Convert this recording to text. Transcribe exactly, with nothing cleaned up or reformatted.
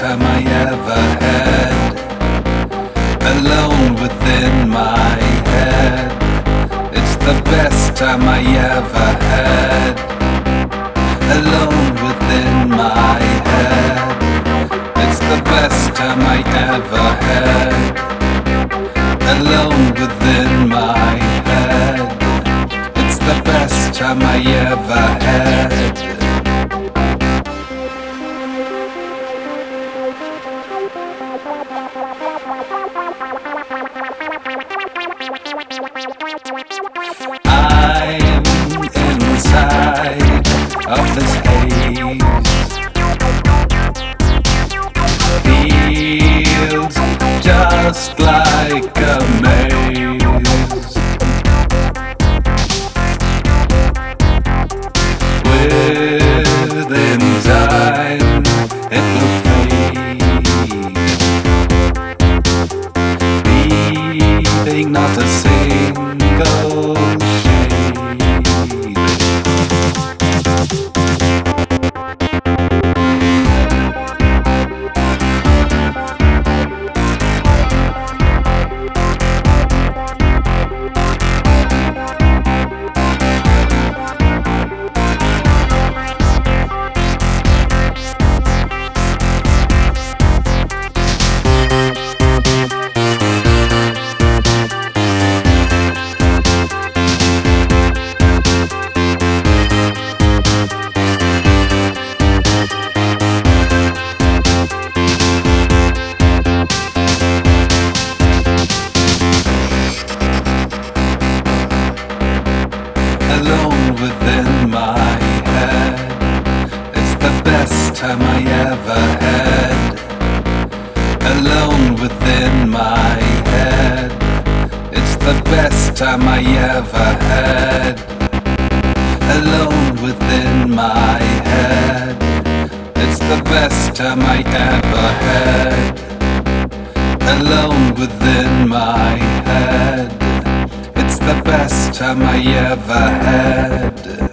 time I ever had, alone within my head. It's the best time I ever had, alone within my head. It's the best time I ever had, alone within my head. It's the best time I ever had. I'm inside of this haze. Feels just like a maze. Within time it will fade, leaving not a single alone within my head. It's the best time I ever had, alone within my head. It's the best time I ever had, alone within my head. It's the best time I ever had, alone within my head. It's the best time I ever had.